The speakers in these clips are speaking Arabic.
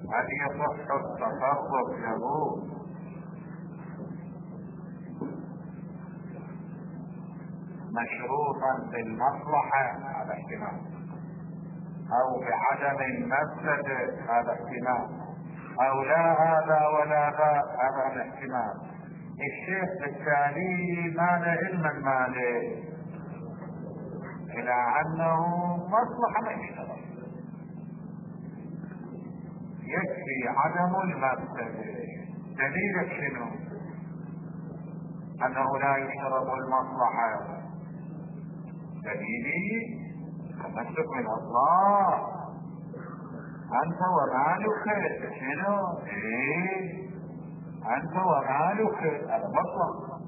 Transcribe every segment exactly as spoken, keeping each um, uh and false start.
هل يصح التصرف له مشروطا بالمصلحة؟ هذا احتمال، او بعدم المفسدة، هذا احتمال، او لا هذا ولا ذا، هذا احتمال. الشيخ بالتالي ما له علما ما له الى انه مصلحة ما يشترط، يكفي عدم المفسدة. دليلك شنو؟ انه لا يشترط المصلحة. دليلي تمسك من الله، انت ومالك. شنو؟ ايه انت ومالك، هذا مطلق.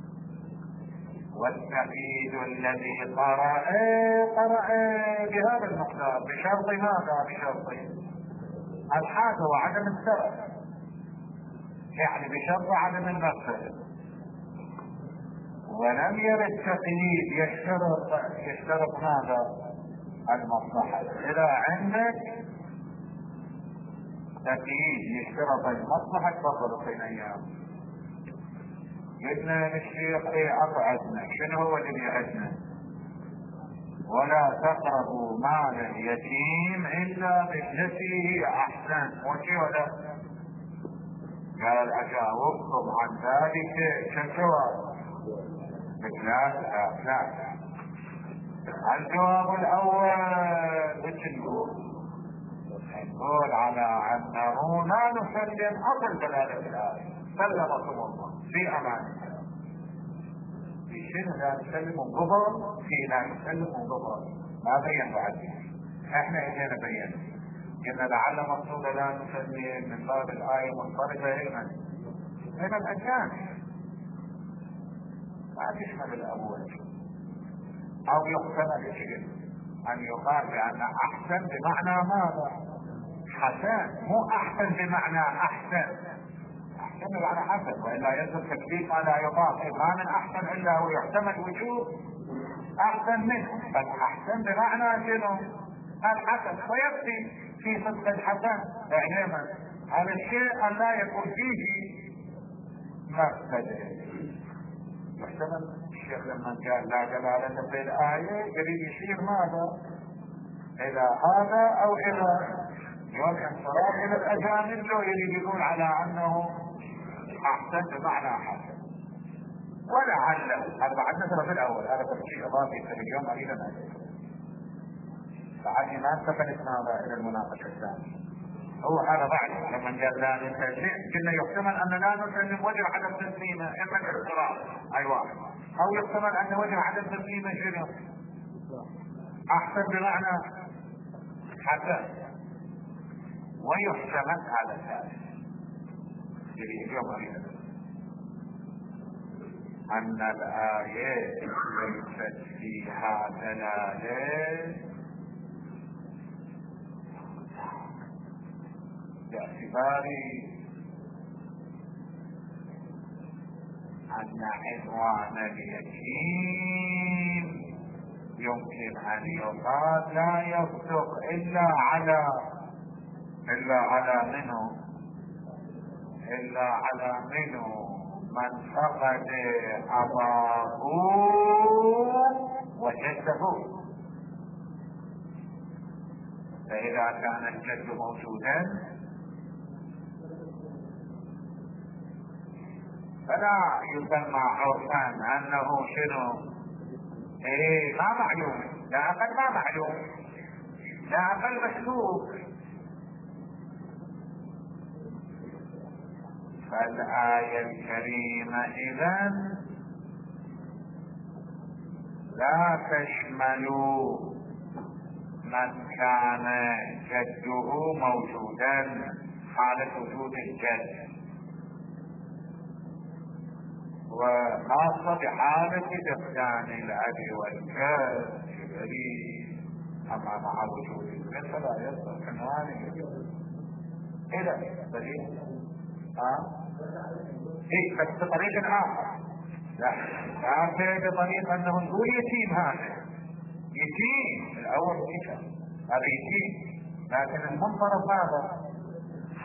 والتقييد الذي قرأ قرأ بهذا المقدار بشرط ماذا؟ بشرط الحاجة وعدم السبب، يعني بشرط عدم المفسدة. ولم يرد تقييد يشترط يشترط ماذا؟ المصلحة. إذا عندك تقييد يشترط المصلحة تفضل بين أيام. قلنا للشيخ ايه أقعدنا، شنو هو اللي يعدنا؟ ولا تقربوا مال اليتيم إلا بالتي هي أحسن. وشي ولا قال أجاوبكم عن ذلك كم جواب؟ بثلاث ثلاث. الجواب الأول وش نقول؟ نقول على أنه لا نسلم أصل دلالة الآية، سلمكم الله في أمان. في شنو لا نسلم انقبض؟ في لا نسلم انقبض. ما بين بعد، احنا اجينا بينا قلنا لعل مقصود لا نسلم من باب الآية منطلقة علما من الأجانب، ما تشمل الأول. أو يحتمل الشيء أن يقال بأن أحسن بمعنى ماذا؟ حسن، مو أحسن بمعنى أحسن. أحسن بمعنى حسن، وإلا يلزم تكليف ما لا يضاف. ما من أحسن إلا هو يحتمل وجوب أحسن منه، فالأحسن بمعنى شنو؟ الحسن. ويكفي في صدق الحسن علما هذا الشيء أن لا يكون فيه مفسدة. يحتمل الشيخ لما قال لا دلالة في الآية يريد يشير ماذا؟ إلى هذا أو إلى يوم انصراف إلى الأجانب، لو يريد يقول على أنه أحسن بمعنى حسن. ولعله هذا بعد نزل في الأول، هذا تفسير إضافي في اليوم أريد أن أذكر بعد ما انتقلت ماذا إلى المناقشة الثانية. هو هذا بعد لما قال لا نسلم كنا يحتمل أن لا نسلم وجه عدم تسليمه إما الاضطراب أي واحد، أو يحتمل أن وجه عدم تسليمه شنو؟ أحسن بمعنى حسن. ويحتمل هذا الثالث اللي اليوم أريد أن الآية ليست فيها دلالة باعتبار أن عنوان اليتيم يمكن أن يقال لا يصدق إلا على إلا على منه إلا على منه من فقد أباه وجده. فإذا كان الجد موجودا فلا يسمى عرفا أنه شنو؟ إيه ما معلوم، لا أقل ما معلوم، لا أقل مشكوك. فالآية الكريمة إذن لا تشمل من كان جده موجودا حالة وجود الجد، وخاصة بحالة فقدان الأب والجد الكريم. أما مع وجود الجد فلا يصدق عنوان إذا دليل ها ايه بس بطريق اخر. لا لا بطريق انه نقول يتيم، هذا يتيم الاول كيف هذا يتيم، لكن المنطرف هذا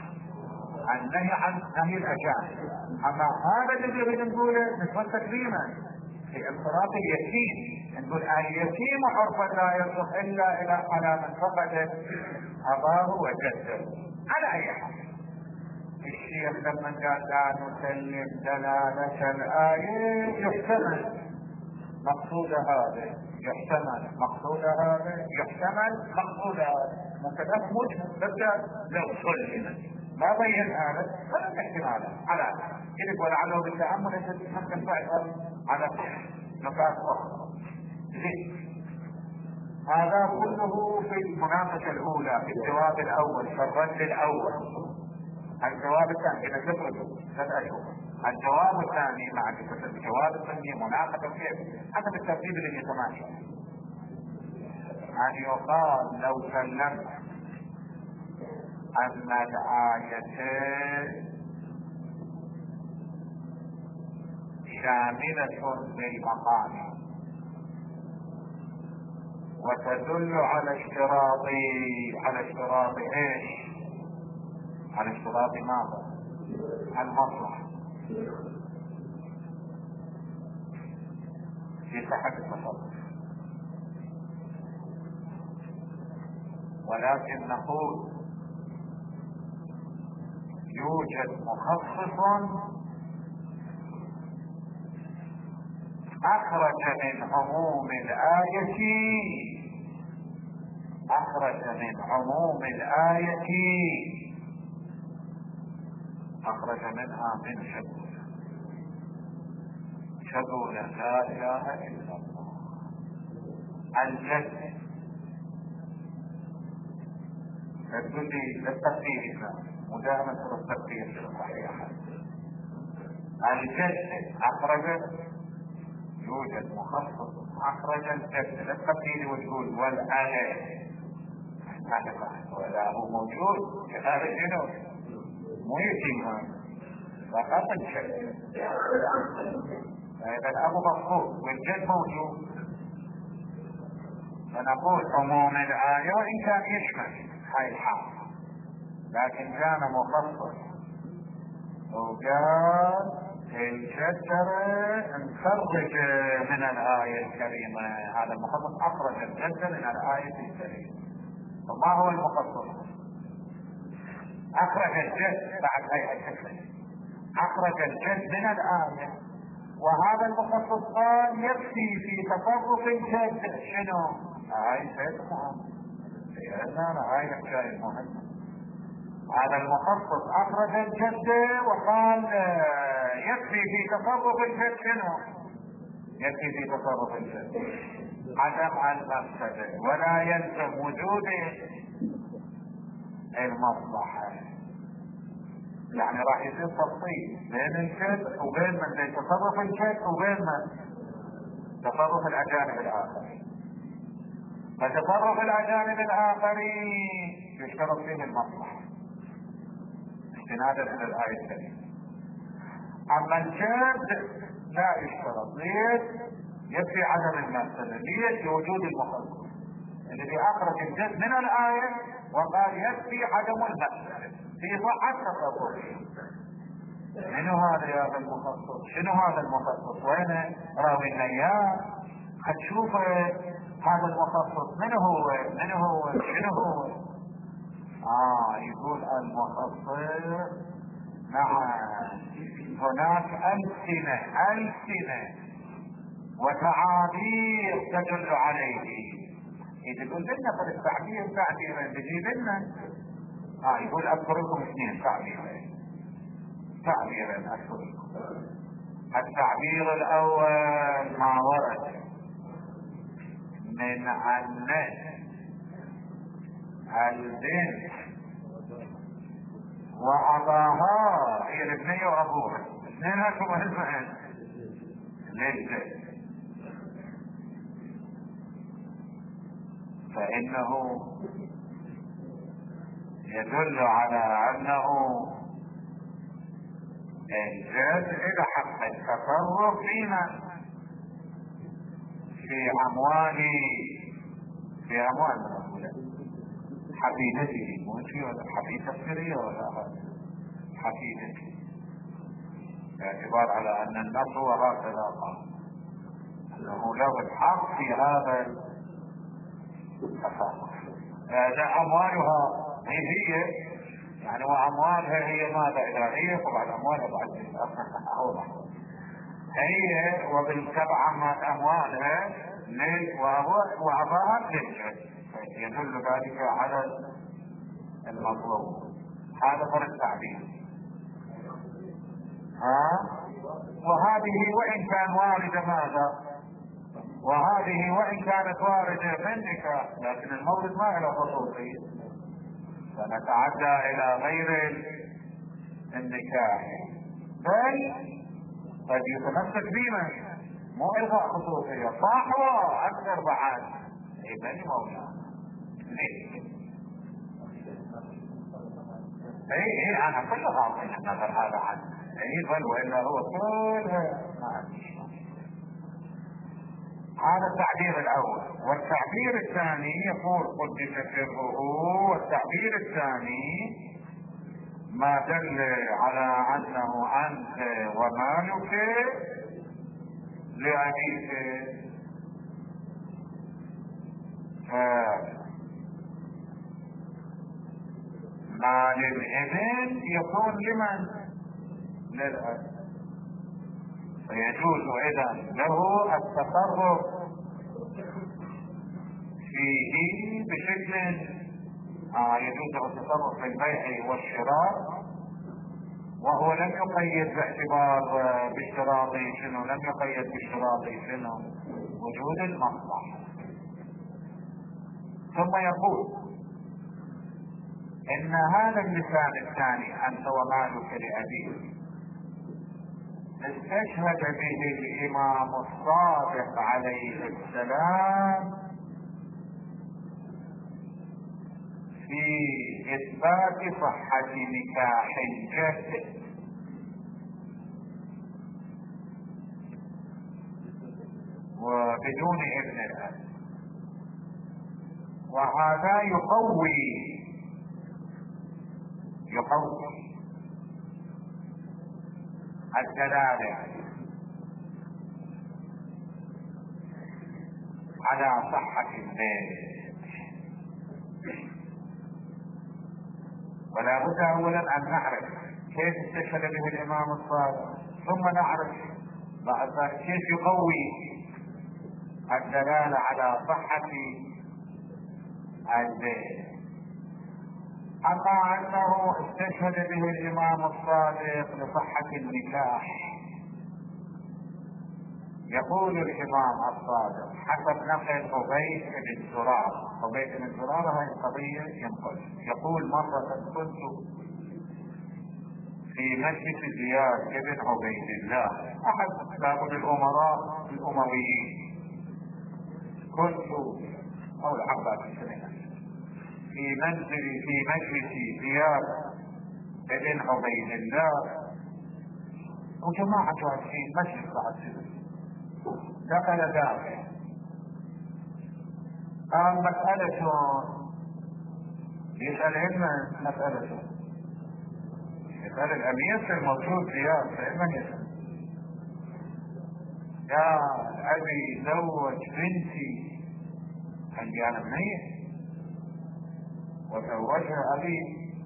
النهي عن نهي الاجانب. اما هذا الذي نريد نقوله نسبة تكريما في انصراف اليتيم، نقول اليتيم عرفا لا يصح الا الى على من فقد اباه وجده. على اي حال الشيخ لما قال لا نسلم دلالة الآية يحتمل مقصود هذا، يحتمل مقصود هذا، يحتمل مقصود هذا، ممكن مجمل بدا لو سلم ما بين هذا فلا احتمال على هذا كذب، ولعله بالتأمل يجب ممكن فعلا على نقاط أخرى. هذا كله في المناقشة الأولى، في الجواب الأول، في الرد الأول. الجواب الثاني إذا تفرضوا ثلاث أشهر، الجواب الثاني مع الجواب الثاني مناقشة كيف حسب الترتيب اللي يتماشى. أن يقال لو سلمت أن الآيتين شاملة للمقام وتدل على اشتراط على اشتراط ايش؟ على اشتراط ماذا؟ المصلحة في صحة التصرف، ولكن نقول يوجد مخصص أخرج من عموم الآية أخرج من عموم الآية أخرج منها من شبه شبه لا إله إلا الله. الجد الجدي للتقدير مداهمة التقدير في الصحيحة. الجد أخرج، يوجد مخصص أخرج الجد للتقدير وتقول والآية ولا هو موجود هذا الجنود مو يتم فقط الجد. إذا الأب مفقود والجد موجود فنقول عموم الآية وإن كان يشمل هاي الحال، لكن كان مخصص وقال الجد نخرج من الآية الكريمة، هذا المخصص أخرج الجد من الآية الكريمة. فما هو المخصص؟ أخرج الجد بعد هاي الشكل، أخرج الجد من الآية، وهذا المخصص قال يكفي في تصرف الجد شنو؟ هاي شيء مهم، هاي الشيء المهم. هذا المخصص أخرج الجد وقال يكفي في تصرف الجد شنو؟ يكفي في تصرف الجد عدم المفسدة ولا يلزم وجود المصلحة. يعني راح يصير تفصيل بين الجد وبين من زي تصرف الجد وبين من تصرف الأجانب الآخرين. فتصرف الأجانب الآخرين يشترط فيه المصلحة استنادا إلى الآية الكريمة. أما الجد لا يشترط، ليش؟ يكفي عدم المفسدة. ليش؟ لوجود المخصص الذي أخرج الجد من الآية وقال يكفي عدم المفسدة في صحة تصرفه. منو هذا يا هذا المخصص؟ شنو هذا المخصص؟ وين راوي النيات؟ هتشوف هذا المخصص من هو؟ من هو؟ شنو هو؟ اه يقول المخصص نعم هناك ألسنة ألسنة وتعابير تدل عليه. إذا قلت لنا قد التعبير تعبيرا بجيب لنا اه يقول اذكر لكم اثنين تعبيرين تعبيرين اذكر لكم. التعبير الاول ما ورد من ان البنت واباها هي الابنية وابوها اثنينها شو مهمين للجد، فانه يدل على انه الجد الى حق التصرف فينا في اموال في اموال حفيدته، مو شيء ولا حفيدة سرية ولا هذا حفيدك، باعتبار على ان النص هو هكذا قال انه له الحق في هذا التصرف. هذا اموالها هي هي يعني، واموالها هي ماذا؟ اذا هي طبعا اموالها بعد اوضح، هي وبالتبع اموالها واعطاها للجد، يدل ذلك على المطلوب. هذا فرق التعبير. ها وهذه وان كان والده ماذا؟ وهذه وان كانت والده في النكاح، لكن المولد ما له خصوصيه، فنتعدى الى غير النكاح، بل قد يتمسك بما مو الغاء خصوصيه صاحبه اكثر بعد. اي بني مولانا ليش؟ اي اي انا كل غاضي النظر هذا عنه، اي بل والا هو كلها هذا التعبير الاول. والتعبير الثاني يقول قدس سره، والتعبير الثاني ما دل على انه انت ومالك لابيك، مال الابن يكون لمن؟ للاب، فيجوز اذا له التصرف فيه بشكل آه يجوز له التصرف في البيع والشراء، وهو لم يقيد باعتبار باشتراط شنو، لم يقيد باشتراط شنو وجود المصلحة. ثم يقول ان هذا اللسان الثاني انت ومالك لابيك استشهد به الامام الصادق عليه السلام في اثبات صحة نكاح الجد وبدون ابن الاب، وهذا يقوي يقوي الدلالة على صحة البيت. ولا بد اولا ان نعرف كيف استشهد به الامام الصادق، ثم نعرف بعد ذلك كيف يقوي الدلالة على صحة البيت. اما انه استشهد به الامام الصادق لصحة النكاح، يقول الامام الصادق حسب نقل عبيد بن زرارة، عبيد بن زرارة هذه القضية ينقل، يقول مرة كنت في مجلس زياد بن عبيد الله احد كتاب الامراء الامويين، كنت او العباس في منزل في مجلس زياد بن عبيد الله وجماعة جالسين مجلس بعد، دخل داخل قال مسألة، يسأل علما مسألة، يسأل الأمير الموجود زياد، فعلما يسأل يا أبي زوج بنتي، عندي أنا بنية وزوجها أبي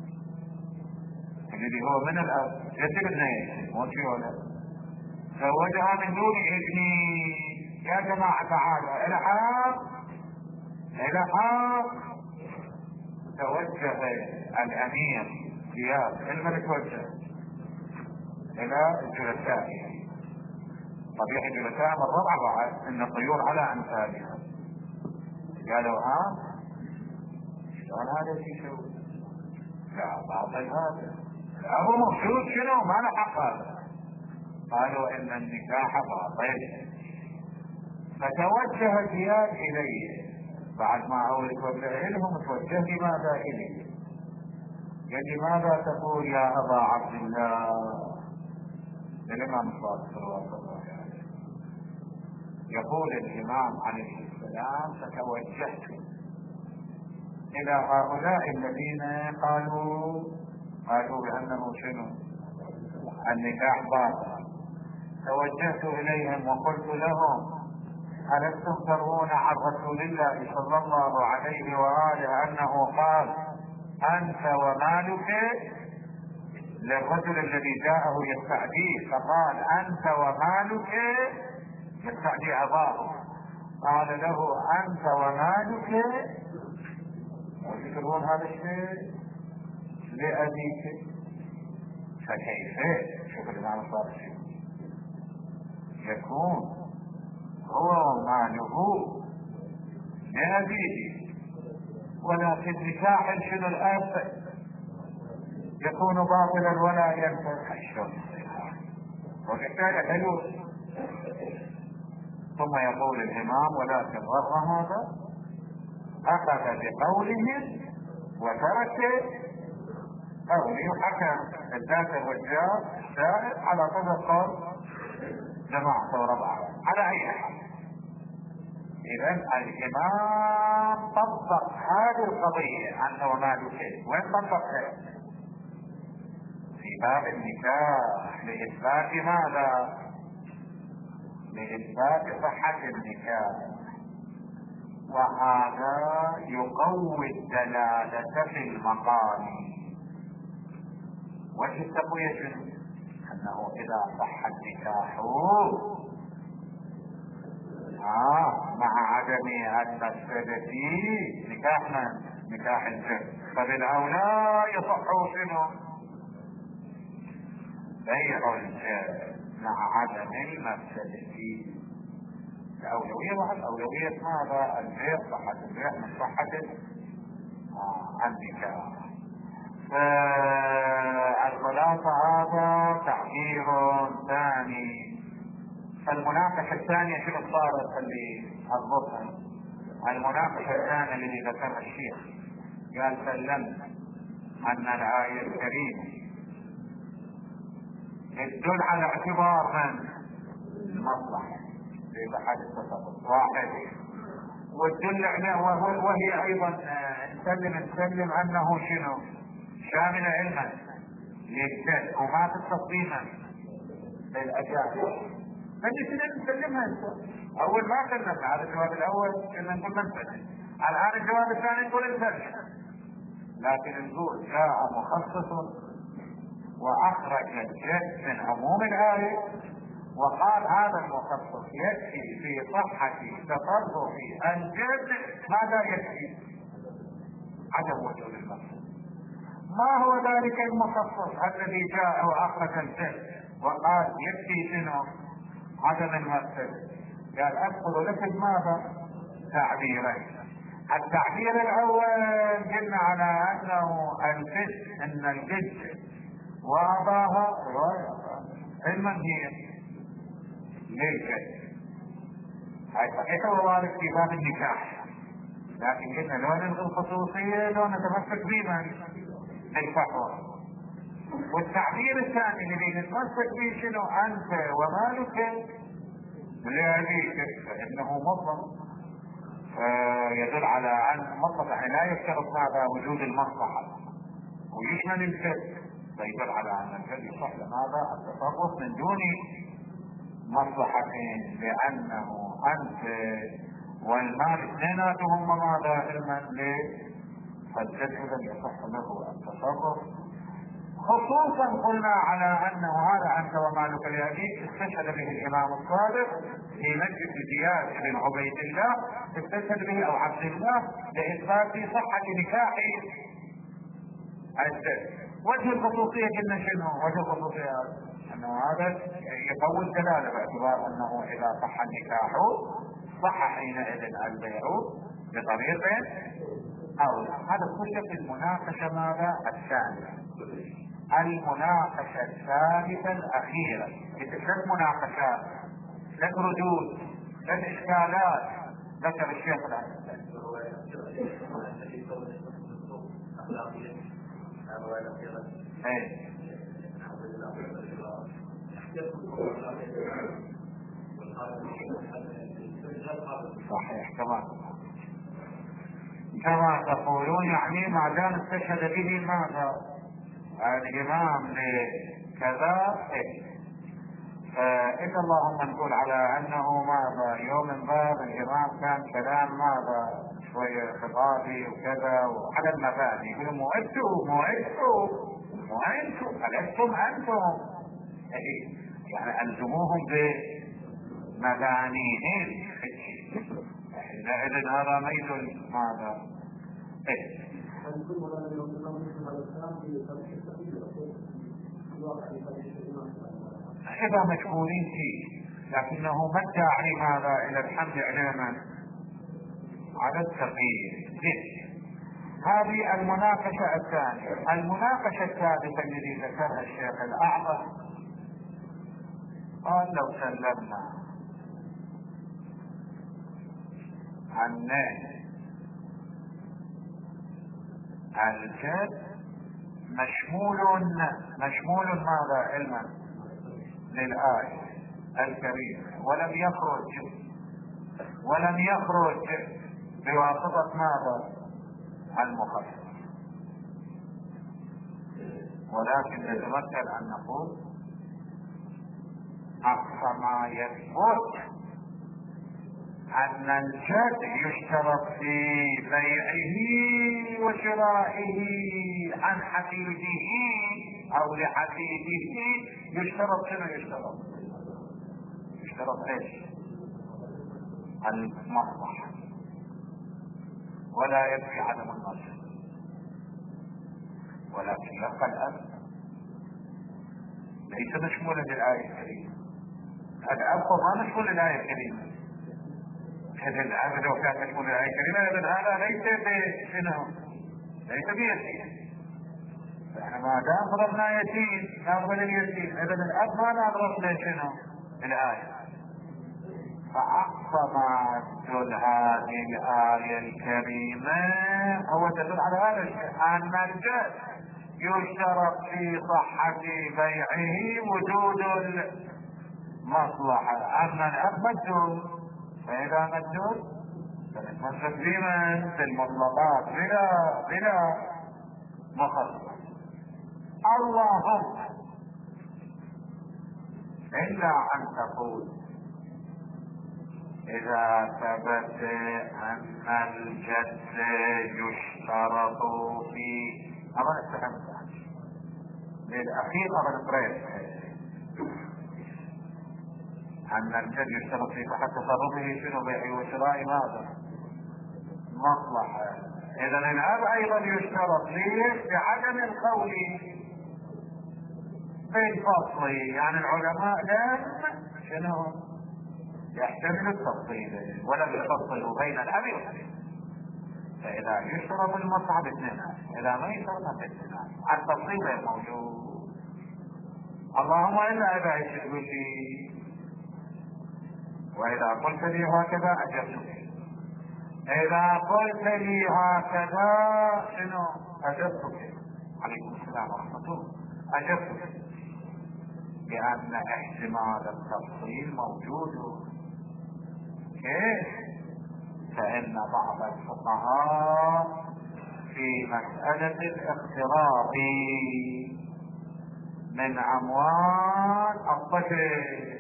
الذي هو من الأب جد بنية مو شيء ولا زوجها من دون ابني. يا جماعة تعالوا الحق الحق. توجه الامير زياد الملك وجه الى الجلساء، طبيعي الجلساء من ربع بعد ان الطيور على امثالها، قالوا ها شلون هذا في شو؟ لا باطل هذا، الابو موجود شنو ما له حق هذا. قالوا ان النكاح باطل. فتوجه زياد اليه بعد ما هو يتوجه لهم، توجه لماذا اليه؟ قال لماذا تقول يا ابا عبد الله؟ الامام الصادق صلوات الله عليه يقول الامام عليه السلام فتوجهت الى هؤلاء الذين قالوا قالوا بأنه شنو؟ النكاح باطل. توجهت إليهم وقلت لهم: ألستم تروون عن رسول الله صلى الله عليه وآله أنه قال: أنت ومالك، للرجل الذي جاءه يستعديه، فقال: أنت ومالك، يستعدي أباه، قال له: أنت ومالك، وتكرهون هذا الشيء لأبيك، فكيف؟ شوف الإمام الصادق يكون هو وماله لأبيه، ولكن نكاح شنو الآن يكون باطلا ولا ينفع الشرط، وبالتالي حلو. ثم يقول الإمام: ولكن رغم هذا أخذ بقولهم وترك قوله، وحكم الذات الرجال الشاهد على طبق قول جماعة وربعة على أي حال. إذن الإمام طبق هذه القضية أنت ومالك، وين طبقها؟ في باب النكاح، لإثبات ماذا؟ لإثبات صحة النكاح، وهذا يقوي الدلالة في المقام. وجه التقوية أنه إذا صح النكاح آه مع عدم المفسدة نكاح من؟ نكاح الجد، فبالأولى يصح شنو؟ بيع الجد مع عدم المفسدة. الأولوية واحد، أولوية ماذا؟ البيع، صحة البيع من صحة آه النكاح. فالخلاصة هذا تعبير ثاني. فالمناقشة الثانية شنو صارت اللي الظهر؟ المناقشة الثانية اللي ذكرها الشيخ، قال: سلمت أن الآية الكريمة تدل على اعتبار من؟ المصلحة في أحد التصرف واحد، وتدل عليه وهي أيضا نسلم نسلم أنه شنو؟ شامل علما للجد وما تستطيع للأجانب. فنسلم نسلمها انت. اول ما سلمنا على الجواب الاول كنا نقول من سلم، الان الجواب الثاني نقول نسلم، لكن نقول جاء مخصص واخرج الجد من عموم الايه، وقال هذا المخصص يكفي في صحة تصرف الجد. ماذا يكفي؟ عدم وجود المخصص. ما هو ذلك المخصص الذي جاء واخرج الجد وقال يكفي شنو؟ عدم المفسد. قال: أذكر لكم ماذا؟ تعبيرين. التعبير الأول قلنا على أنه الجد، أن الجد وأباها علما هي للجد، هاي صحيح ووارد في باب النكاح، لكن قلنا لو نلغي الخصوصية لو نتمسك بمن؟ بالفحوى. والتعبير الثاني اللي نتمسك به شنو؟ أنت ومالك لأبيك، فإنه مطلق يدل على أن مصلحة لا يشترط ماذا؟ وجود المصلحة، ويشمل الجد، فيدل على أن الجد يصح لماذا؟ التصرف من دون مصلحتين، لأنه أنت والمال اثنيناتهم ماذا؟ علما له، فالجد إذا يصح له التصرف. خصوصا قلنا على انه هذا انت ومالك لأبيك استشهد به الامام الصادق في مسجد زياد بن عبيد الله، استشهد به او عبد الله لاثبات صحة نكاح الجد. وجه الخصوصية قلنا شنو؟ وجه الخصوصية انه هذا يقوي الدلالة باعتبار انه اذا صح النكاح صح حينئذ البيع بطريق او هذا كله في المناقشة ماذا؟ الثانية. المناقشة الثالثة الأخيرة، ثلاث مناقشات، ثلاث ردود، ثلاث إشكالات ذكر الشيخ الآن. صحيح كما كما تقولون، يعني ما دام استشهد به ماذا؟ الامام لكذا إيه؟ فإن اللهم نقول على انه ماذا يوم من باب الامام كان كلام ماذا شوية خطابي وكذا وعلى المباني، يقولوا مو انتم مو انتم مو انتم ألستم انتم إيه؟ يعني الزموهم بمبانيهم. اذا هذا ما يدل ماذا إيه؟ إذا مشغولين فيه، لكنه ما الداعي ماذا إلى الحمد علما على التغيير. هذه المناقشة الثانية. المناقشة الثالثة التي ذكرها الشيخ الأعظم قال لو سلمنا أن الجد مشمول مشمول ماذا علما للآية الكريمة، ولم يخرج ولم يخرج بواسطة ماذا المخصص، ولكن نتمثل أن نقول أقصى ما يثبت أن الجد يشترط في بيعه وشرائه عن حفيده أو لحفيده. يشترط شنو يشترط؟ يشترط ايش؟ المصلحة، ولا يكفي عدم النصر. ولكن يبقى الأب ليس مشمولا للآية الكريمة. الأب ما مشمول للآية الكريمة. هذا لو كان مشمول للآية الكريمة إذن هذا ليس بشنو؟ ليس بيتيم. فإحنا ما دام ضربنا يتيم نضرب اليتيم، إذن الأب ما نضرب له شنو؟ الآية. فأقصى ما تدل هذه الآية الكريمة هو تدل على هذا الشيء، أن الجد يشترط في صحة بيعه وجود المصلحة. أما الأب مجهول، فإذا مجهول فنتمسك بمن في المطلقات بلا بلا مخصص. اللهم إلا أن تقول إذا ثبت أن الجد يشترط في أظن استفهمت للأخير أظن قريب أن الجد يشترط في صحة تصرفه شنو بيعه وشراء ماذا؟ مصلحة. إذا الأب أيضا يشترط ليه بعدم القول بالفصل. يعني العلماء لم شنو يحتمل التفصيل ولم يفصلوا بين الأب والابن. فإذا يشترط المصلحة باثنين، إذا ما يشترط باثنين التفصيل غير موجود. اللهم إلا إذا يشترط لي وإذا قلت لي هكذا أجبتك، إذا قلت لي هكذا شنو أجبتك. عليكم السلام ورحمة الله. أجبتك بأن احتمال التفصيل موجود. كيف؟ فإن بعض الفقهاء في مسألة الاقتراض من أموال الطفل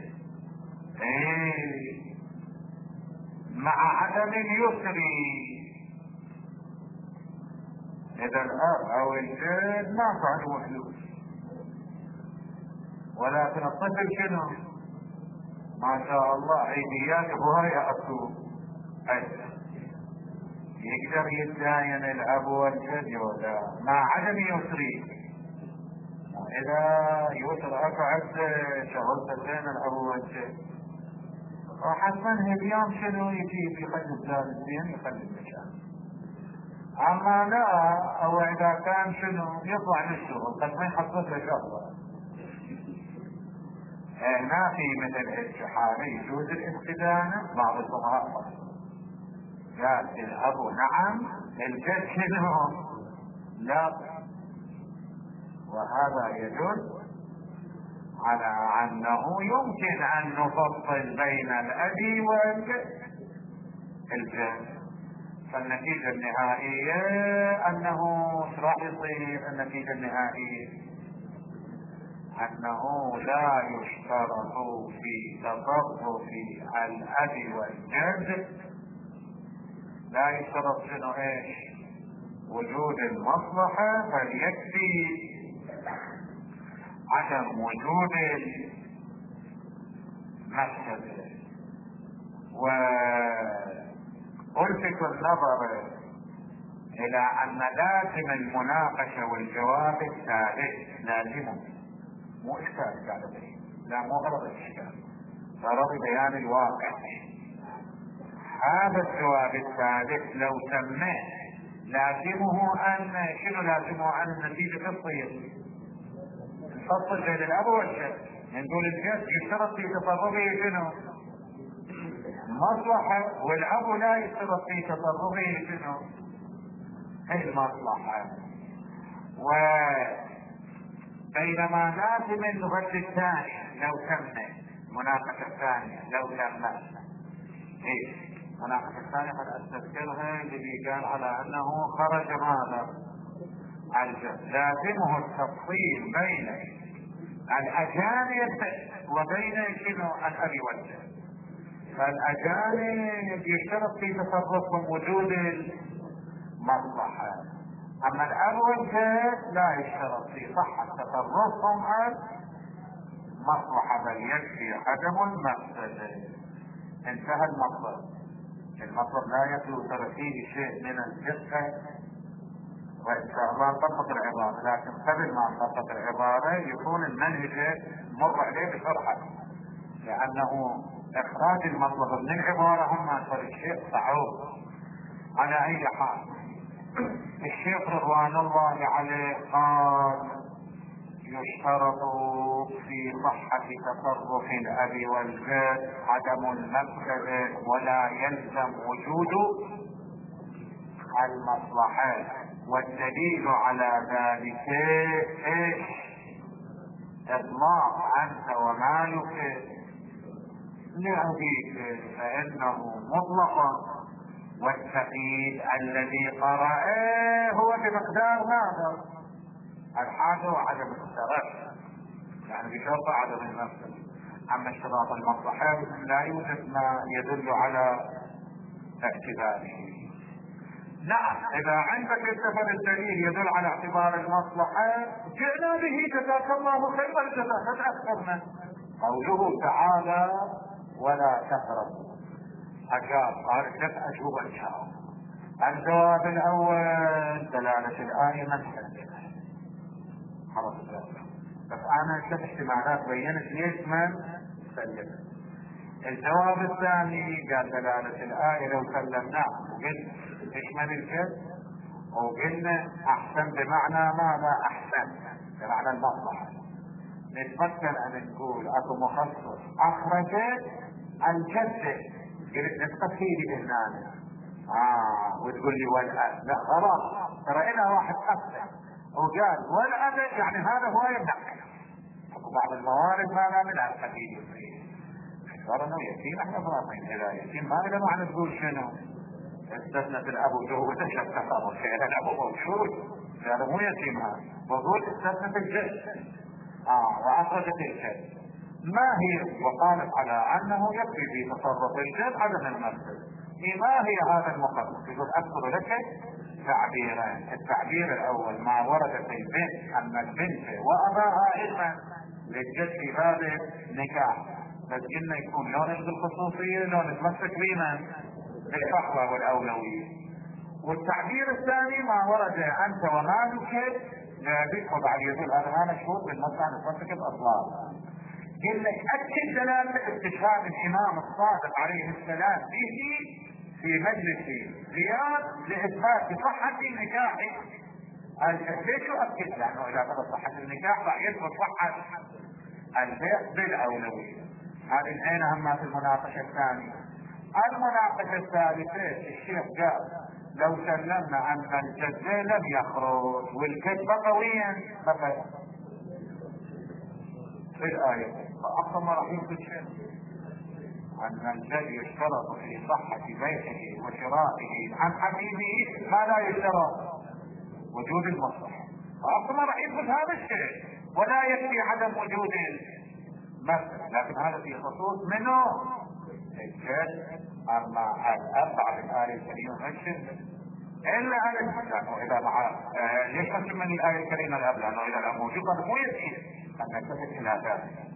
ايه مع عدم اليسر، إذا الأب أو الجد ما فعلوا فلوس، ولكن الطفل شنو ما شاء الله عيديات هواية أكتوب أجل يقدر يتداين الأب والجد ولا مع عدم يسري. إذا يسر أقعد شغلت بين الأب والجد وحتما اليوم شنو يجيب يخلي الزالدين يخلي المكان. أما لا أو إذا كان شنو يطلع للشغل قد ما يحصل له شغله. هنا في مثل الحالة يجوز الاستدانة. بعض الفقهاء قال الأب نعم الجد شنو لا، وهذا يدل على أنه يمكن أن نفصل بين الأب والجد. فالنتيجة النهائية أنه راح يصير النتيجة النهائية انه لا يشترط في تصرف الاب والجد، لا يشترط شنو ايش؟ وجود المصلحة، بل يكفي عدم وجود المفسدة. والفت النظر الى ان لازم المناقشة والجواب الثالث لازمه، مو اشكال قاعد به، لا مو غرض الاشكال، غرض بيان الواقع. هذا الجواب الثالث لو سماه لازمه ان شنو؟ لازمه ان النتيجة تصير تفصل بين الاب والجد. نقول الجد يشترط في تصرفه شنو؟ مصلحة، والاب لا يشترط في تصرفه شنو؟ هي المصلحة. وبينما لازم الرد الثاني لو سمى مناقشة الثانية لو سمى ايش؟ المناقشة الثانية قد استذكرها اللي قال على انه خرج هذا الجد، لازمه التفصيل بين الاجانب وبين شنو؟ الاب والجد. فالاجانب يشترط في تصرفهم وجود المصلحة، اما الاب والجد لا يشترط في صحة تصرفهم المصلحة، بل يكفي عدم المفسدة. انتهى المطلب. المطلب لا يخلو ترى فيه شيء من الدقة، وان شاء الله نطبق العبارة، لكن قبل ما نطبق العبارة يكون المنهج مر عليه بسرعة، لانه اخراج المطلب من العبارة هم صار شيء صعب. على اي حال الشيخ رضوان الله عليه قال يشترط في صحة تصرف الاب والجد عدم المفسدة ولا يلزم وجود المصلحة، والدليل على ذلك ايش؟ اطلاق انت ومالك لأبيك فانه مطلقا، والتقييد الذي قرأه هو بمقدار ماذا؟ الحاجة وعدم الترف، يعني بشرط عدم المفسدة. اما اشتراط المصلحة لا يوجد ما يدل على اعتباره. نعم، اذا عندك السفر الدليل يدل على اعتبار المصلحة جئنا به، جزاك الله خير الجزاء. فتأكثر من قوله تعالى ولا تقربوا. اجاب قال لك اجوبة ان شاء الله. الجواب الاول دلالة الآية من حدث خلاص، بس انا ثلاث احتمالات بينت ليش من سلم. الجواب الثاني قال دلالة الآية لو سلمناه وقلنا تشمل الجد، وقلنا احسن بمعنى ماذا؟ احسن بمعنى المصلحة. نتمكن ان نقول اكو مخصص اخرج الجد، قلت نستفيد هنا اه وتقول لي والاب، لا غلط، ترى هنا واحد احسن وقال والاب، يعني هذا هو يمنع بعض الموارد ما لا من القبيل. صار انه يتيم احنا فاهمين اذا يتيم ما له معنى تقول شنو؟ استثنت الاب وجهه تشرب تصرف فعلا الاب موجود، هذا مو يتيم، هذا وقول استثنت الجد اه واخرجت الجد. ما هي؟ وقالت على انه يكفي في تصرف الجد عدم المفسدة. ما هي هذا المخصص؟ يقول اذكر لك تعبيرين. التعبير الاول ما ورد في البنت ان البنت واباها علما للجد في باب نكاح، بس قلنا يكون لو نجد الخصوصية لو نتمسك بمن؟ بالفحوى والاولوية. والتعبير الثاني ما ورد انت ومالك لابيك، وبعد يقول هذا ما مشهور بالمصنع نتمسك باطلاق. قلنا اكد دلالة استشهاد الامام الصادق عليه السلام به في مجلس غياب لاثبات صحة النكاح. ليش يؤكد؟ لانه اذا ثبت صحة النكاح راح يثبت صحة البيع بالاولوية. هذه انتهينا هم في المناقشة الثانية. المناقشة الثالثة الشيخ قال لو سلمنا ان الجد لم يخرج والكذب قويا بقى في الآية، فأصلا ما راح يثبت شيء ان الجد يشترط في صحة بيعه وشرائه عن حبيبه ما لا يشترط وجود المصلحة، فأصلا ما راح يثبت هذا الشيء. ولا يكفي عدم وجود المثل، لكن هذا في خصوص منه الجد. اما الاب بعد الايه الكريمه مشن الا على لانه اذا مع آه ليش مشن من الايه الكريمه الاب؟ لانه اذا الاب موجود مو يكفي ان نلتفت الى ذلك.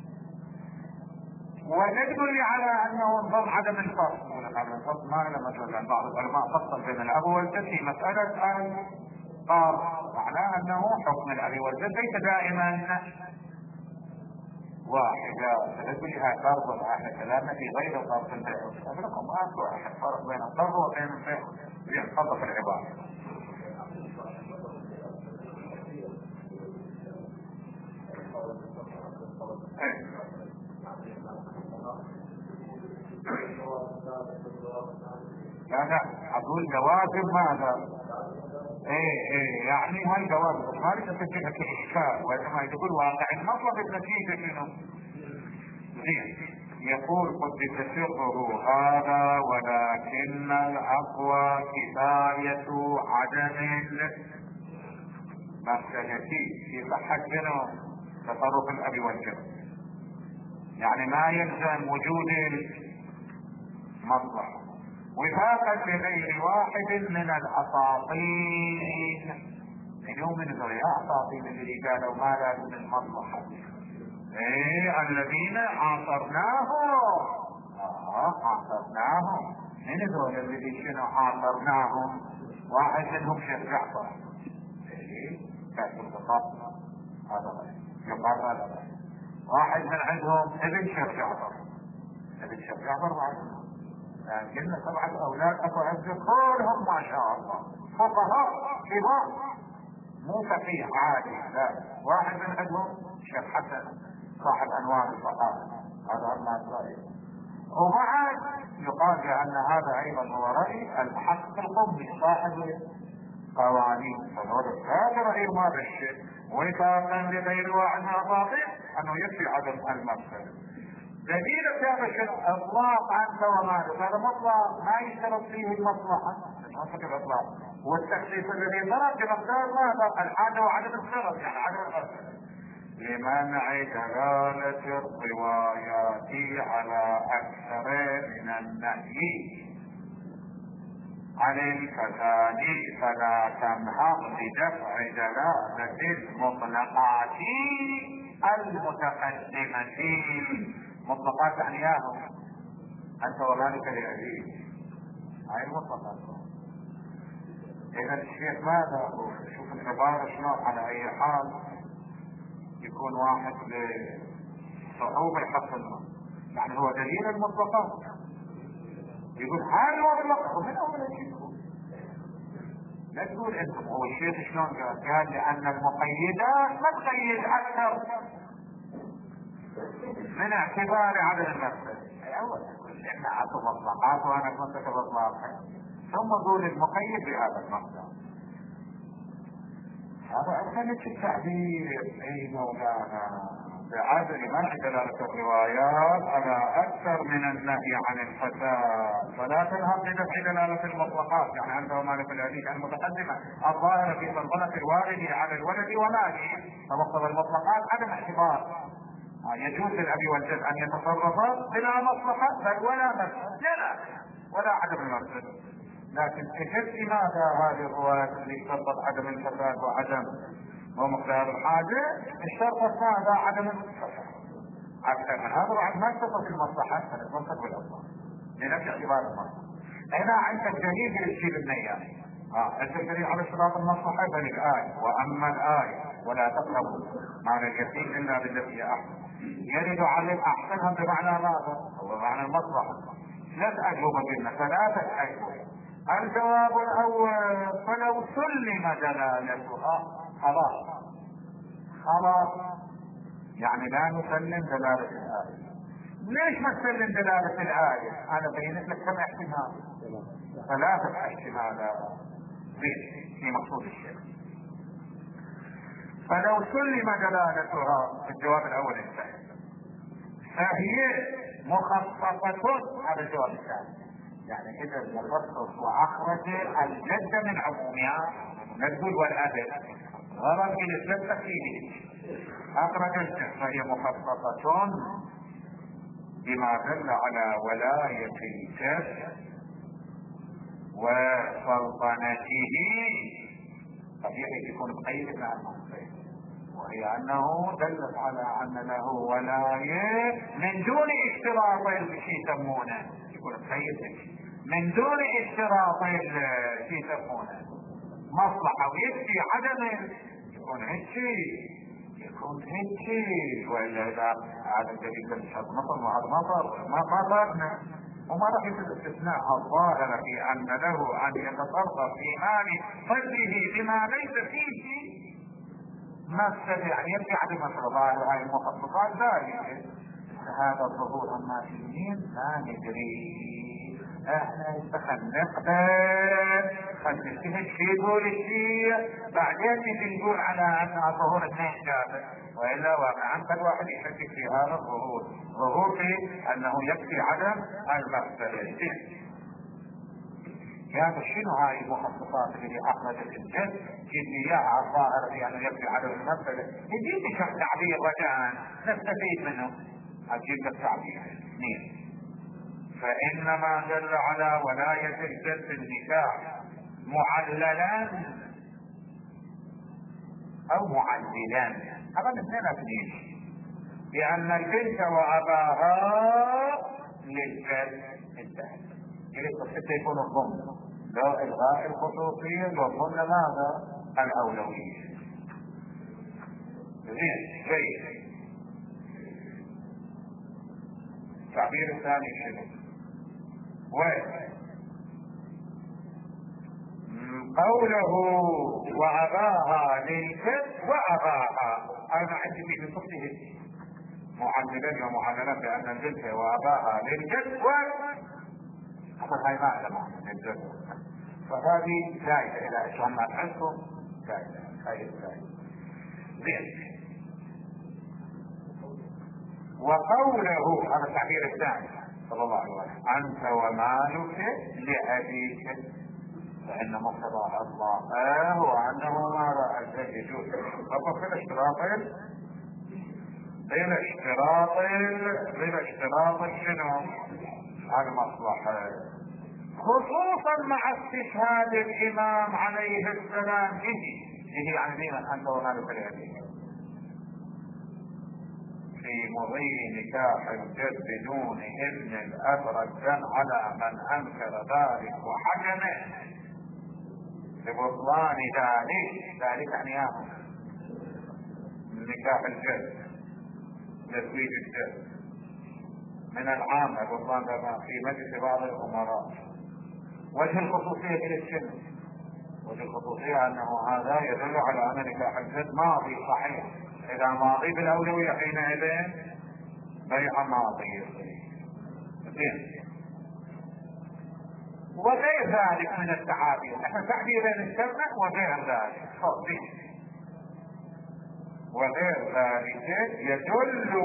وندل على انه انضم عدم الفرق، عدم الفرق ما له مجال، لان بعض العلماء فصل بين الاب والجد في مساله الفرق، معناه انه حكم الاب والجد ليس دائما واحدا. فندل على فرق احنا كلامنا في غير فرق البيع، لكم ما احد فرق بين الفرق وبين البيع ينقض في العباره. لا لا اقول جوازم ماذا؟ ايه ايه يعني هاي جوازم ما تتجه كاشكال، وانما يقول واقع المطلب النتيجه منه. زين يقول قد سره هذا ولكن الاقوى كفايه عدم المفسدة في صحة منه تصرف الاب والجد، يعني ما يلزم وجود المصلحة وفاقا لغير واحد من الاساطين. اليوم من ذريع اساطين اللي قالوا ما لازم المصلحة، ايه الذين عاصرناهم. اه عاصرناهم من ذول الذي شنو عاصرناهم؟ واحد منهم شيخ جعفر، ايه كاتب الخطاب هذا يقال هذا واحد من عندهم ابن شيخ جعفر، ابن شيخ جعفر بعد قلنا سبعة أولاد أبو عز كلهم ما شاء الله فقهاء كبار، مو فقيه عادي، لا واحد من عندهم شيخ حسن صاحب أنوار الفقهاء، هذا ما رأيه. وبعد يقال بأن هذا أيضا هو رأي الحق القمي صاحب قوانين، فهو هذا رأي ما بالشيء وفاقا لغير واحد من الأساطين أنه يكفي عدم المفسدة. دليل هذا اطلاق انت وما هذا مطلق ما يشترط فيه المصلحه، المصلحه الاطلاق والتخصيص الذي ضرب بمقدار ماذا؟ الحاجه وعدم الشرط، يعني عدم الغرض لمنع دلاله الروايات على اكثر من النهي عن الفساد، فلا تنهض بدفع دلاله المطلقات المتقدمه. مطلقات عنياهم انت ومالك لأبيه، هاي المطلقات. اذا الشيخ ماذا شوف العبارة شلون على اي حال يكون واحد لصعوبة الحصل، يعني هو دليل المطلقات يقول هاي المطلقات ومن اول الشيخ لا تقول انتم. هو الشيخ شلون قال؟ قال لان المقيدات ما تقيد اكثر من اعتبار عدد المفسد. اول احنا عطوا مطلقات وانا كنت بطلقها، ثم قول المقيد بهذا المقدار. هذا أرسلت التعبير اي مولانا بعدم منع دلالة الروايات على اكثر من النهي عن الفساد، ولا تنهض بدفع دلالة المطلقات، يعني عنده مالك الحديث المتقدمة الظاهرة في سلطنة الوالد على الولد وماله، فمقتضى المطلقات عدم اعتبار. يجوز للأب والجد أن يتصرفا بلا مصلحة بل ولا مفسد، لا ولا عدم المفسد. لكن اجد لماذا هذه الروايات اللي اشترطت عدم الفساد وعدم ومقدار الحاجة اشترطت ماذا؟ عدم الفساد. أكثر من هذا بعد ما اشترطت المصلحة فالمفسد والأصلاح لنفس اعتبار المصلحة. هنا عندك دليل للشيء البنياني، اه انت الدليل على اشتراط المصلحة بل الآية، وأما الآية ولا تقربوا مال اليتيم إلا بالتي هي أحسن يرد على الاحسن بمعنى ماذا؟ هو معنى المصلحة. ثلاث اجوبة قلنا، ثلاثة اجوبة. الجواب الاول فلو سلم دلالتها خلاص خلاص، يعني لا نسلم دلالة الآية. ليش ما تسلم دلالة الآية؟ انا بينت لك كم احتمال، ثلاثة احتمالات في مقصود الشيخ. فلو سلم دلالتها الجواب الاول انتهى، فهي مخصصة على الجواب الثاني، يعني اذا المخصص واخرج الجد من عمومها نقول والابد غرض من الجد تقييده أخرج الجد فهي مخصصة بما دل على ولاية الجد وسلطنته. طبيعي يكون مقيد مع المنصب، وهي انه دلت على ان له ولاية من دون اشتراط شيء يسمونه، يكون مقيد من دون اشتراط شيء يسمونه مصلحة، ويكفي عدم يكون هيك يكون هيك. والا اذا هذا الدليل بالشرط مطر وهذا مطر ما قاتلنا، وما راح يصير استثناء الظاهر في ان له ان يتصرف في مال فرده بما ليس فيه ما استدعي، يعني يبقى عدم الظاهر. هاي المخصصات ذلك هذا الظهور اما في اليمين ما ندري. احنا نقدر خلنا نجتهد في يقول الشيء بعدين نجي نقول على ان الظهور اثنين جابر، والا واقعا قد واحد يشكك في هذا الظهور، ظهور في انه يكفي عدم المسألة. هذا شنو هاي المخصصات اللي اخرجت الجد جيب اياها الظاهر في انه يكفي عدم المسألة، يجيب لي شرح تعبير رجاء نستفيد منه. اجيب لك تعبير اثنين. فإنما دل على ولاية الجد في النكاح معللا أو معللا، هذا الاثنين اثنين، لأن البنت وأباها للجد انتهت. إذا يكون الضمن لو إلغاء الخصوصية والضمن ماذا؟ الأولوية. زين جيد. التعبير الثاني شنو؟ قوله وأباها للجد وأباها، أنا عندي في صفته معللا ومعللا بأن الجد وأباها للجد و هذا هاي معلمة للجد، فهذه زائدة إلى إشهام ما تحسهم زائدة. هاي الزائدة زين. وقوله هذا التعبير الثاني صلى الله عليه وسلم أنت ومالك لأبيك، فإن مقتضى الله وأنه ما رأى الزوج يجوز فقط في الاشتراط بلا اشتراط بلا اشتراط شنو المصلحة، خصوصا مع استشهاد الإمام عليه السلام به به يعني مين أنت ومالك لأبيك في مضي نكاح الجد بدون ابن الاب ردا على من انكر ذلك وحكمه ببطلان ذلك. ذلك يعني ياهو نكاح الجد تزويج الجد من العامة بطلان في مجلس بعض الامراء. وجه الخصوصية للسن، وجه الخصوصية انه هذا يدل على ان نكاح الجد ماضي صحيح، اذا ماضي بالاولوية حينئذ بيع ماضي. وغير ذلك من التعابير، احنا تعبيرين السنة وغير ذلك وغير ذلك يدل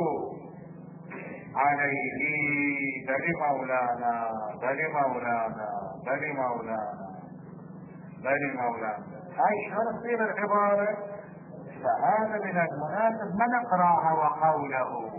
عليه بل مولانا بل مولانا بل مولانا بل مولانا. هاي شلون تصير العبارة؟ فهذا من المناسب ما نقراها وقوله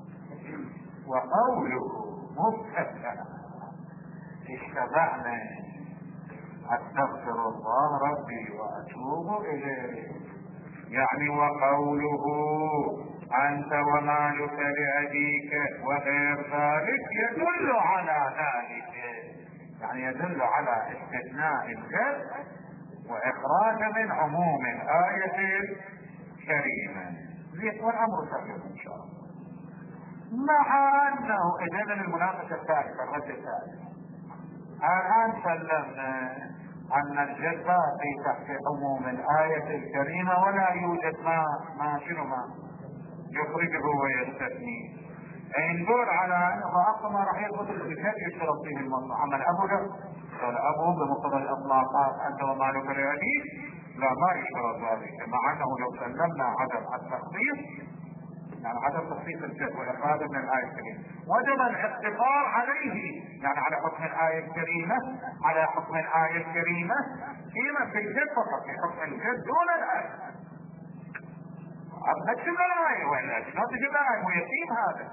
وقوله مبتدأ اشتبعنا استغفر الله ربي واتوب اليه، يعني وقوله انت ومالك لابيك وغير ذلك يدل على ذلك، يعني يدل على استثناء الجد واخراج من عموم الايه الكريمه. والامر سهل ان شاء الله، مع انه اذن المناقشه الثالثه الرد الثالث الان سلمنا ان الجد باقي تحت عموم الايه الكريمه ولا يوجد ما ما شنو ما يخرجه ويستثني. نقول على انه اصلا ما راح يثبت الجد يشترط فيه المصلحه، اما الابو له الابو بمقتضى الاطلاقات انت ومالك لابيك لا ما يشترط ذلك، مع انه لو سلمنا عدم التخصيص يعني عدم تخصيص الجد واخراجه من الايه الكريمه وجب الاقتصار عليه، يعني على حكم الايه الكريمه على حكم الايه الكريمه فيما في الجد فقط، في حكم الجد دون الايه. ما تجيب لنا آية ولا شلون تجيب لنا آية؟ مو يتيم هذا.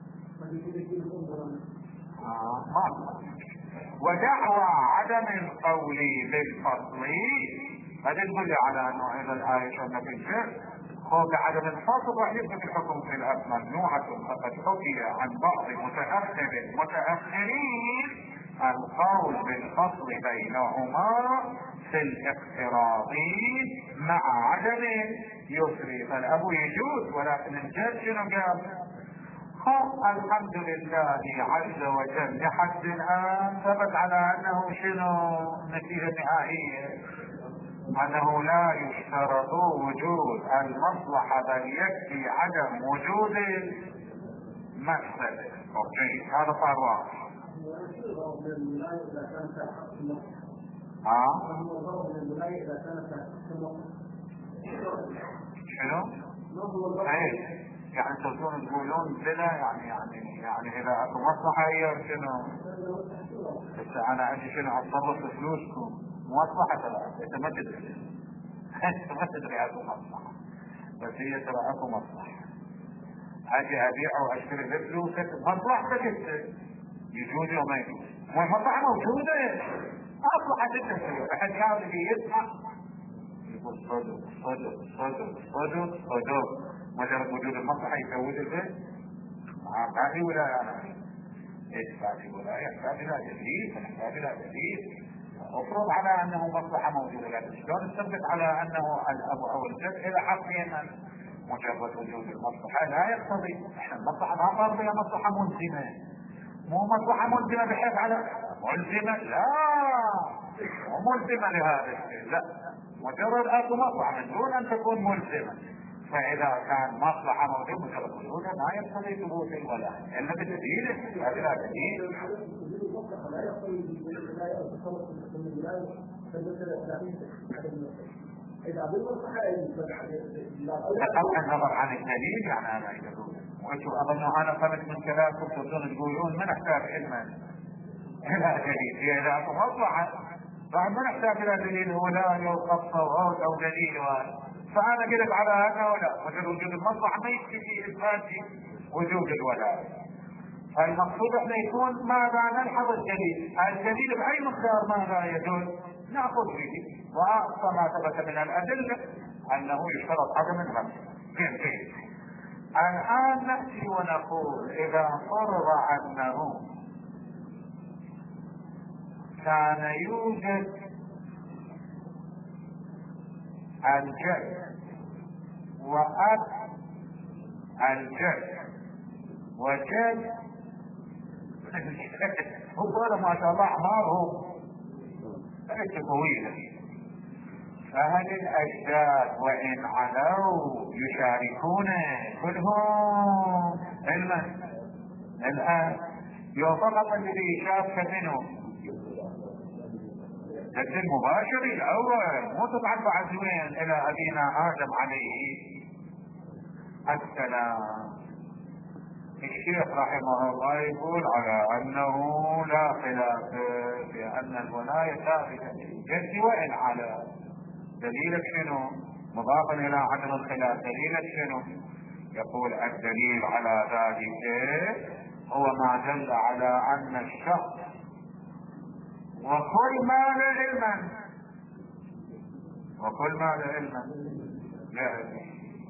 آه ما ودعوى عدم القول بالفصل ما تدل على انه اذا الايه شلنا في الشرك هو بعدم الفصل راح يثبت الحكم في الاب ممنوعه. فقد حكي عن بعض متاخر المتاخرين القول بالفصل بينهما في الاقتراضين مع عدم يسري. فالاب يجوز ولكن الجد شنو قال؟ الحمد لله عز وجل لحد الآن ثبت على أنه شنو نتيجة نهائية أنه لا يشترط وجود المصلحة بل يكفي عدم وجود المفسدة. أوكي هذا صار واضح. ها؟ شنو؟ ايه يعني تقولون تقولون بلا يعني يعني يعني اذا اكو مصلحه هي شنو؟ بس انا عندي شنو اتصرف بفلوسكم مصلحه ترى انت ما تدري انت ما تدري اكو مصلحه بس هي ترى اكو مصلحه اجي ابيع واشتري بفلوسك مصلحتك انت يجوز وما يجوز مو المصلحه موجوده مصلحه انت احد يحاول يسمع يقول صدق صدق صدق صدق صدق مجرد وجود المصلحة يزود البيت هذه ولاية. أنا إيش هذه ولاية؟ يحتاج إلى دليل فنحتاج إلى دليل. أفرض على أنه مصلحة موجودة لكن شلون نثبت على أنه الأب أو الجد إلى حقهما؟ مجرد وجود المصلحة لا يقتضي. إحنا المصلحة ما فرضية مصلحة ملزمة مو مصلحة ملزمة بحيث على ملزمة لا مو ملزمة لهذا الشيء لا مجرد أكو مصلحة من دون أن تكون ملزمة. فإذا كان مصلحة موجودة مجرد وجودها ما يقتضي ثبوت الولاء إلا بالدليل. هذا لا دليل. بغض النظر عن الدليل يعني أنا يقول وشو أظن أنا فهمت من كلامكم تظن تقولون ما نحتاج علما إلى دليل. هي إذا أكو مصلحة بعد ما نحتاج إلى دليل ولاء أو قصة أو دليل وهذا. فأنا قلت على هذا ولا مثل وجود المصلحة ما يكفي في إثبات وجود الولاء. المقصود احنا يكون ماذا نلحظ الدليل. الدليل بأي مقدار ماذا يدل نأخذ به وأقصى ما ثبت من الأدلة أنه يشترط عدم الغم. الآن نأتي ونقول إذا فرض أنه كان يوجد الجد وأب الجد وجد هو ما شاء الله أعمارهم طويلة. فهل الأجداد وإن علوا يشاركون كلهم علما؟ الآن يو فقط الذي يشارك منه جد المباشر الأول مو طبعا بعزوين إلى أبينا آدم عليه السلام. الشيخ رحمه الله يقول على أنه لا خلاف في أن الولاية ثابتة للجد وإن على. دليلك شنو؟ مضافا إلى عدم الخلاف دليلك شنو؟ يقول الدليل على ذلك هو ما دل على أن الشخص وكل ما له علما وكل ما له علما لا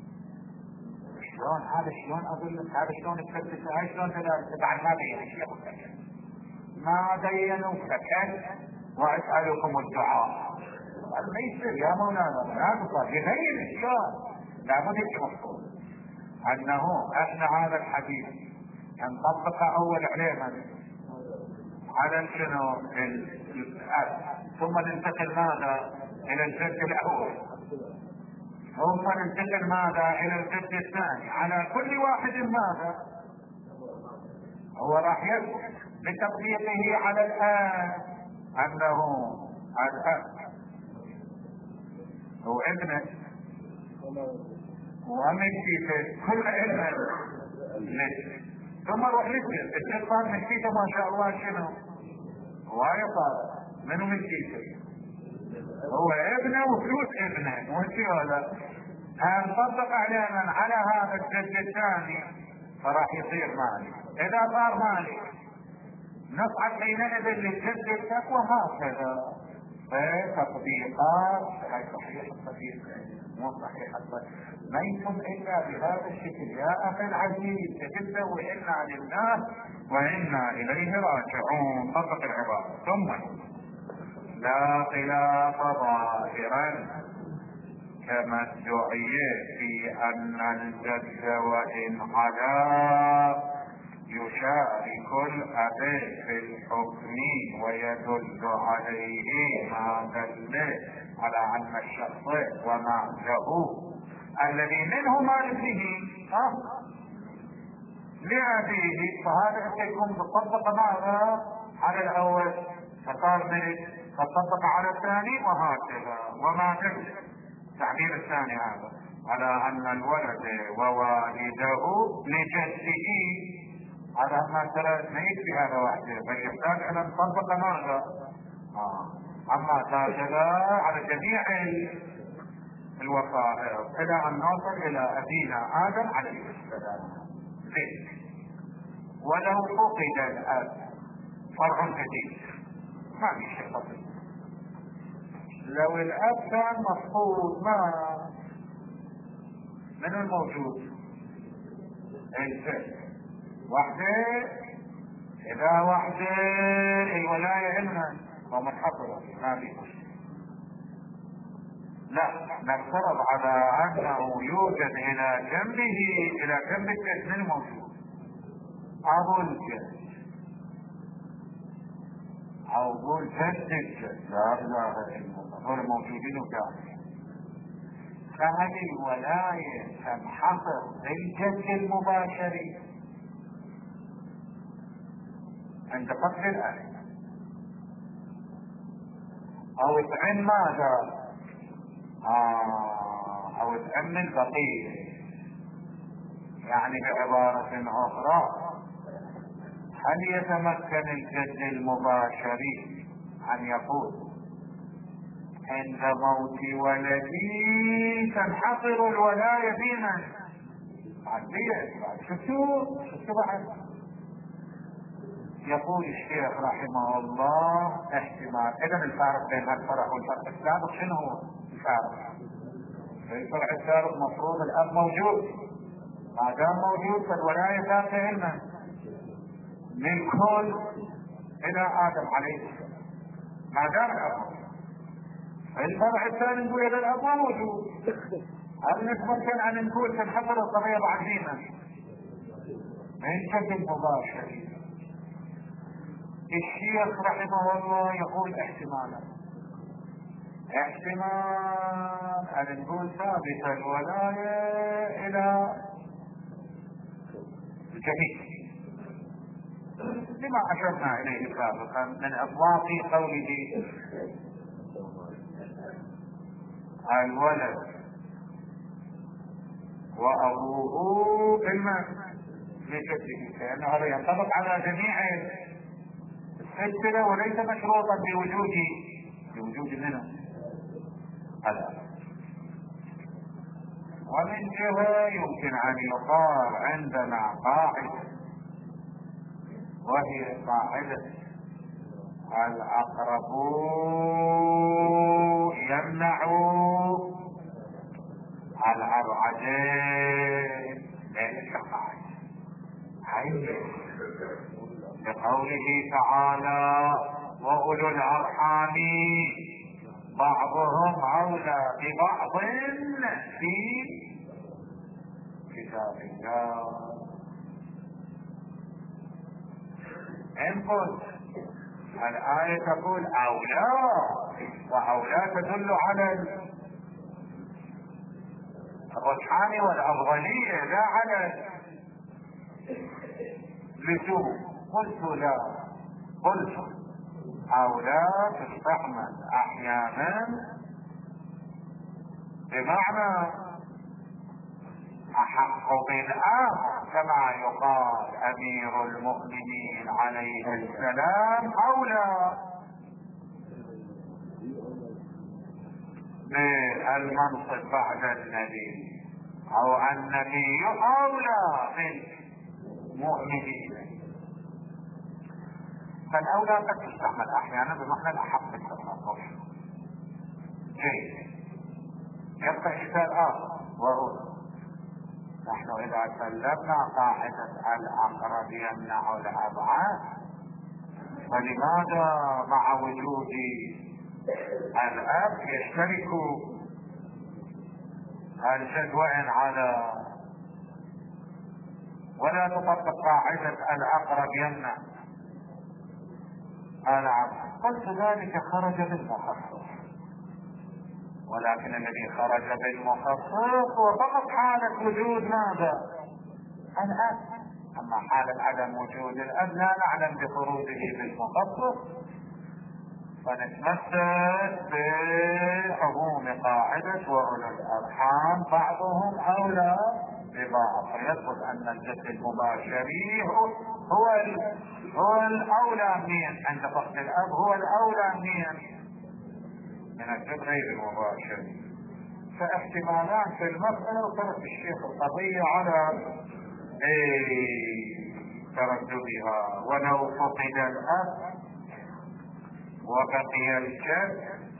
شلون هذا شلون اقول لك هذا شلون تثبت هاي شلون تبع ما بين الشيخ ما بينوا فكان واسالكم الدعاء ما يصير يا مولانا لا تصير يبين شلون لابد يتوصل انه احنا هذا الحديث نطبق اول علينا على شنو الاب ثم ننتقل ماذا الى الجد الاول ثم ننتقل ماذا الى الجد الثاني على كل واحد ماذا هو راح يثبت بتطبيقه على الان انه الاب هو ابنه ومشيته كل علم لك ثم روح نسجد الشيطان مشيته ما شاء الله شنو هواية صار منو مشيته هو ابنه وفلوس ابنه وانتي ولا هنطبق علينا على هذا الجد الثاني فراح يصير مالي. اذا صار مالي نصعد حينئذ للجد الثاني وهكذا. فتطبيقات هاي صحيح التطبيق مو صحيح التطبيق ما يكون الا بهذا الشكل. يا اخي العزيز تبدا وانا لله وانا اليه راجعون. طبق العباره. ثم لا خلاف ظاهرا كما ادعي في ان الجد وان علا يشارك الاب في الحكم ويدل عليه ما دل على ان الشخص وما له الذي منه ما لابنه اه لابيه. فهذا سيكون تطبق ماذا على الاول فصار ملك تطبق على الثاني وهكذا. وما دل التعبير الثاني هذا على ان الولد ووالده لجده هذا مثلا ما يكفي هذا وحده بل يحتاج ان نطبق ماذا آه. اما هكذا على جميع الوسائط الى ان نوصل الى ابينا ادم عليه السلام. زين. ولو فقد الاب فرع جديد ما في شيء خطير. لو الاب كان مفقود ما من الموجود الجد وحده. اذا وحده الولاية علما ومنحصرة ما في شيء. لا نفترض على انه يوجد الى جنبه الى جنب الجد من الموجود ابو الجد او ابو الجد الجد لا اله الا الله هو الموجودين وكامل. فهل الولاية تنحصر بالجد المباشر عند قتل الآية او تعم ماذا آه او تعم البقية؟ يعني بعبارة اخرى هل يتمكن الجد المباشر ان يقول عند موت ولدي تنحصر الولاية في من؟ عدية. شفتوا شفتوا بعد يقول الشيخ رحمه الله احتمال. اذا الفارق بين الفرع والفرق السابق شنو هو الفارق؟ الفرع السابق مفروض الاب موجود. ما دام موجود فالولاية ذات علما من كل الى ادم عليه السلام ما دام الاب موجود. الفرع الثاني نقول اذا الاب موجود هل نتمكن ان نقول تنحصر القضية بعد فينا من جد مباشر؟ الشيخ رحمه الله يقول احتمالا احتمال ان نقول ثابت الولاية الى الجميع لما اشرنا اليه سابقا من اطلاق قوله الولد وابوه الماء لجده لان هذا ينطبق على جميع السلسلة وليس مشروطا بوجود بوجود منه هذا. ومن جهة يمكن ان يقال عندنا قاعدة وهي قاعدة الاقرب يمنع الابعدين ليس قاعدة لقوله تعالى وأولو الأرحام بعضهم أولى ببعض في كتاب الله. إن قلت الآية تقول أولى وأولى تدل على الرجحان والأفضلية لا على لزوم. قلت لا قلت أولى تستعمل أحيانا بمعنى أحق بالآخر كما يقال أمير المؤمنين عليه السلام أولى بالمنصب بعد النبي، او النبي اولى بالمؤمنين. فالاولى قد تستعمل احيانا بمعنى الاحق بالتصرف. جيد. يبقى اشكال اخر وهو نحن اذا سلمنا قاعدة الاقرب يمنع الابعاد، فلماذا مع وجود الاب يشترك الجد وإن على، ولا تطبق قاعدة الاقرب يمنع العبد؟ قلت ذلك خرج بالمخصص، ولكن الذي خرج بالمخصص هو فقط حالة وجود ماذا؟ الاب. اما حالة عدم وجود الاب لا نعلم بخروجه بالمخصص، فنتمثل بعموم قاعدة وأولو الأرحام بعضهم أولى ببعض، فيثبت أن الجد المباشري هو هو, هو الأولى من عند فقد الأب، هو الأولى من من الجد غير المباشر. فاحتمالان في المسألة، وترك الشيخ القضية على ترددها. ولو فقد الأب وبقي الجد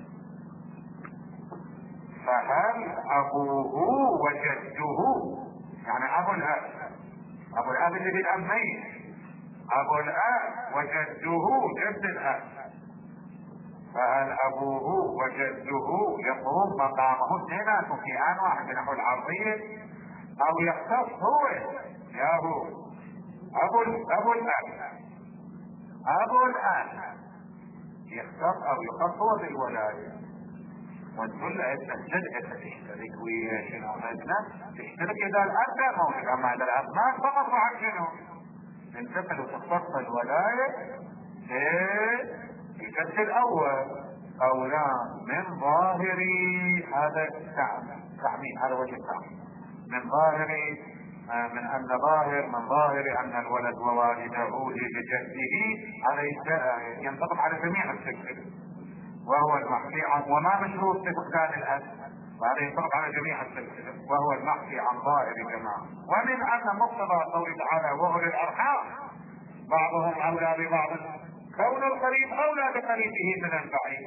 فهل أبوه وجده، يعني أبو الأب أبو الأب اللي بالأب ميت، أبو الأب وجده جد الأب، فهل أبوه وجده يقوم مقامه اثنيناتهم في آن واحد نحو العرضية، أو يختص هو يا هو أبو أبو الأب أبو الأب يختص او يخص هو بالولاية، ونقول عندنا الجد تشترك ويا شنو عندنا تشترك اذا الاب موجود، اما اذا الاب مات فقط بعد شنو ننتقل وتختص الولاية للجد الاول. قولان من ظاهر هذا التعميم، هذا وجه التعميم من ظاهر من ان ظاهر من ظاهر ان الولد ووالده لجده، هذا ينطبق على جميع السلسله وهو المحكي عن، وما مشروط بفقدان الاب، وهذا ينطبق على جميع السلسله وهو المحكي عن ظاهر جماعه. ومن ان مقتضى قوله تعالى واولي الارحام بعضهم اولى ببعض، كون القريب اولى بقريبه من البعيد،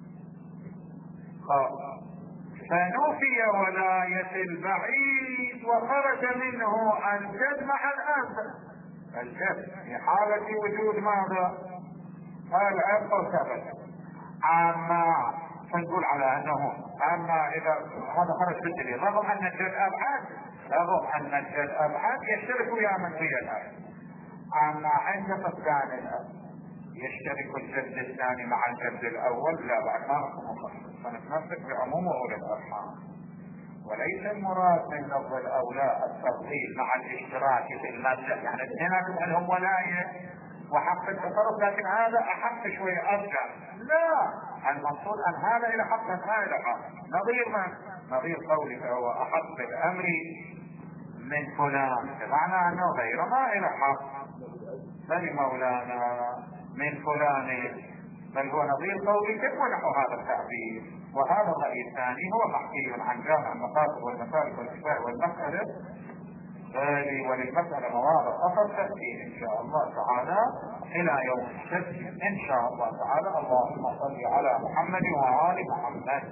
فنفي ولاية البعيد وخرج منه الجد مع الاب. الجد في حالة وجود ماذا؟ الاب ثبت. اما فنقول على انه اما اذا هذا خرج بالدليل، رغم ان الجد ابعد رغم ان الجد ابعد يشترك ويا من في الاب. اما عند فقدان الاب يشترك الجد الثاني مع الجد الاول، لا بعد ما مخصص، فنتمسك بعموم اولي الارحام. وليس المراد من لفظ الاولى التفصيل مع الاشتراك في المبدا، يعني الاثنين لهم ولايه وحق التصرف، لكن هذا احق شوي ارجع. لا، المقصود ان هذا الى حق ما الى حق، نظير من نظير قولك هو احق بالامر من فلان، بمعنى انه غير ما الى حق بل مولانا من فلان، بل هو نظير قولك ونحو هذا التعبير. وهذا الرأي الثاني هو محكي عن جامع المقاصد والمسالك والكفاء والمسألة، وللمسألة مواضع أخر تأتي إن شاء الله تعالى إلى يوم السبت إن شاء الله تعالى. اللهم صل على محمد وآل محمد.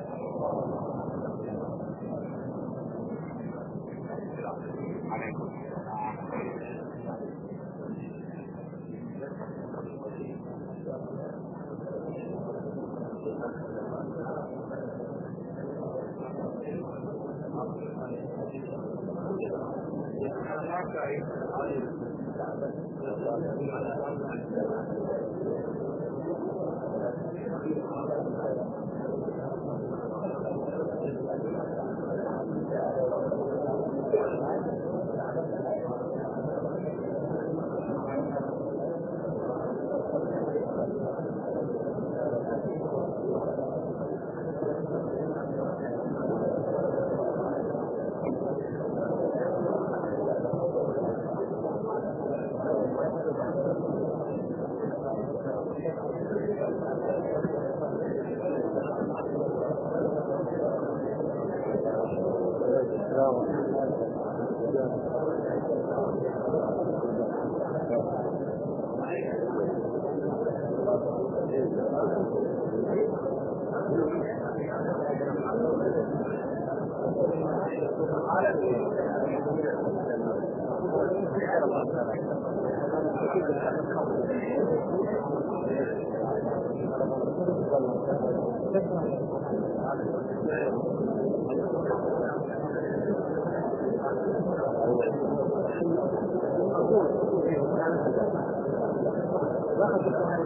عليكم واحد